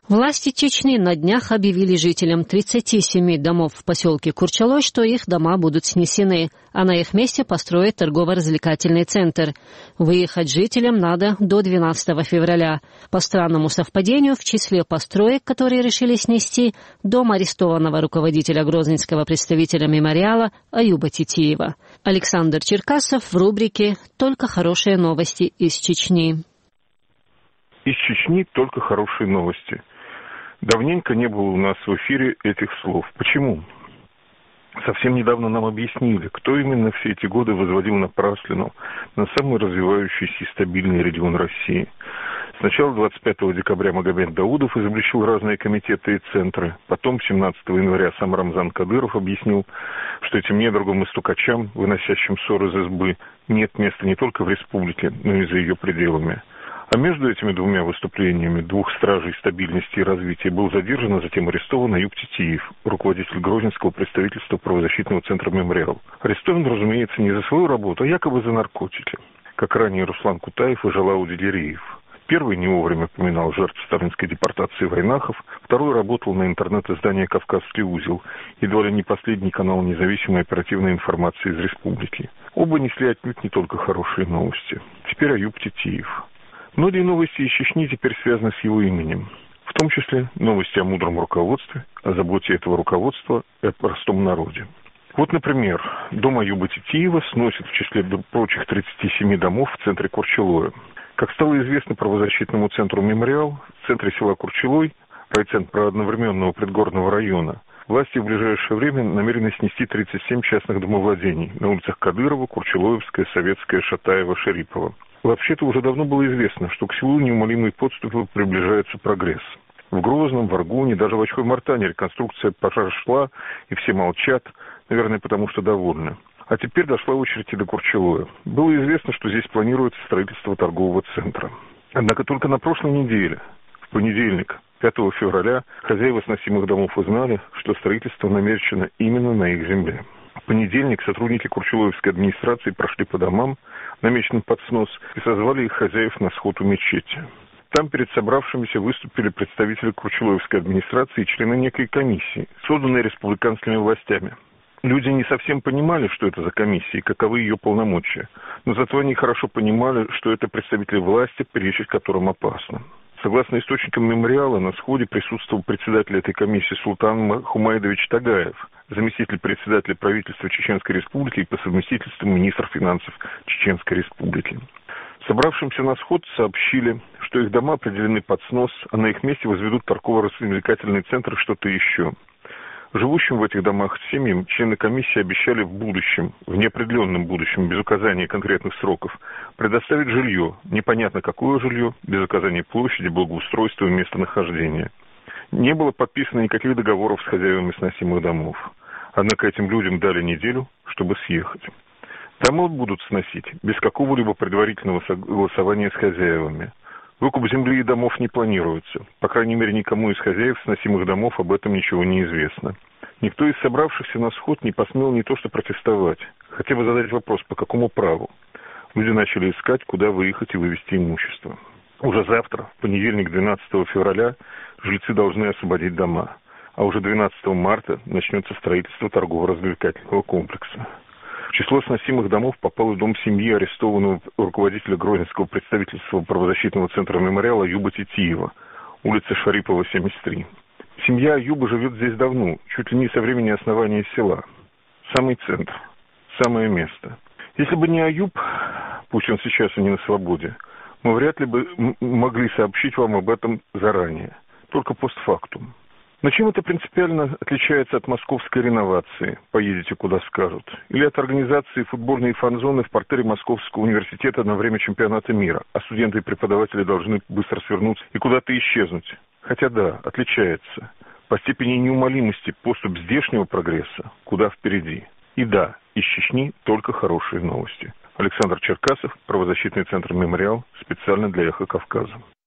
Власти Чечни на днях объявили жителям 37 домов в поселке Курчалой, что их дома будут снесены, а на их месте построят торгово-развлекательный центр. Выехать жителям надо до 12 февраля. По странному совпадению, в числе построек, которые решили снести, дом арестованного руководителя грозненского представителя мемориала Аюба Титиева. Александр Черкасов в рубрике «Только хорошие новости из Чечни». Из Чечни только хорошие новости. Давненько не было у нас в эфире этих слов. Почему? Совсем недавно нам объяснили, кто именно все эти годы возводил напраслину на самый развивающийся и стабильный регион России. Сначала 25 декабря Магомед Даудов изобличил разные комитеты и центры. Потом 17 января сам Рамзан Кадыров объяснил, что этим недругам и стукачам, выносящим ссор из избы, нет места не только в республике, но и за ее пределами. А между этими двумя выступлениями двух стражей стабильности и развития был задержан, а затем арестован Аюб Титиев, руководитель грозненского представительства правозащитного центра «Мемориал». Арестован, разумеется, не за свою работу, а якобы за наркотики, как ранее Руслан Кутаев и Жалауди Лериев. Первый не вовремя поминал жертв сталинской депортации Войнахов, второй работал на интернет-издании «Кавказский узел», едва ли не последний канал независимой оперативной информации из республики. Оба несли отнюдь не только хорошие новости. Теперь Аюб Титиев. Многие новости из Чечни теперь связаны с его именем. В том числе новости о мудром руководстве, о заботе этого руководства и о простом народе. Вот, например, дом Аюба Титиева сносит в числе прочих 37 домов в центре Курчалоя. Как стало известно правозащитному центру «Мемориал», в центре села Курчалой, райцентр одновременного предгорного района, власти в ближайшее время намерены снести 37 частных домовладений на улицах Кадырова, Курчалоевская, Советская, Шатаева, Шарипова. Вообще-то уже давно было известно, что к селу неумолимой подступы приближается прогресс. В Грозном, в Аргуне, даже в Очхой-Мартане реконструкция пошла, и все молчат, наверное, потому что довольны. А теперь дошла очередь и до Курчалоя. Было известно, что здесь планируется строительство торгового центра. Однако только на прошлой неделе, в понедельник, 5 февраля, хозяева сносимых домов узнали, что строительство намечено именно на их земле. В понедельник сотрудники Курчалоевской администрации прошли по домам, намеченным под снос, и созвали их хозяев на сход у мечети. Там перед собравшимися выступили представители Курчалоевской администрации и члены некой комиссии, созданной республиканскими властями. Люди не совсем понимали, что это за комиссия и каковы ее полномочия, но зато они хорошо понимали, что это представители власти, перечить которым опасно. Согласно источникам мемориала, на сходе присутствовал председатель этой комиссии Султан Хумайдович Тагаев, заместитель председателя правительства Чеченской Республики и по совместительству министр финансов Чеченской Республики. Собравшимся на сход сообщили, что их дома определены под снос, а на их месте возведут торгово-развлекательный центр и что-то еще. Живущим в этих домах семьям члены комиссии обещали в будущем, в неопределенном будущем, без указания конкретных сроков, предоставить жилье, непонятно какое жилье, без указания площади, благоустройства и местонахождения. Не было подписано никаких договоров с хозяевами сносимых домов. Однако этим людям дали неделю, чтобы съехать. Дома будут сносить без какого-либо предварительного согласования с хозяевами. Выкуп земли и домов не планируется. По крайней мере, никому из хозяев сносимых домов об этом ничего не известно. Никто из собравшихся на сход не посмел не то что протестовать, хотя бы задать вопрос, по какому праву. Люди начали искать, куда выехать и вывести имущество. Уже завтра, в понедельник, 12 февраля, жильцы должны освободить дома. А уже 12 марта начнется строительство торгово-развлекательного комплекса. В число сносимых домов попал и дом семьи арестованного руководителя грозненского представительства правозащитного центра «Мемориала» Аюба Титиева, улица Шарипова, 73. Семья Аюба живет здесь давно, чуть ли не со времени основания села. Самый центр, самое место. Если бы не Аюб, пусть он сейчас и не на свободе, мы вряд ли бы могли сообщить вам об этом заранее, только постфактум. Но чем это принципиально отличается от московской реновации, поедете куда скажут, или от организации футбольной фан-зоны в портере Московского университета на время чемпионата мира, а студенты и преподаватели должны быстро свернуть и куда-то исчезнуть? Хотя да, отличается. По степени неумолимости поступь здешнего прогресса куда впереди. И да, из Чечни только хорошие новости. Александр Черкасов, правозащитный центр «Мемориал», специально для «Эхо Кавказа».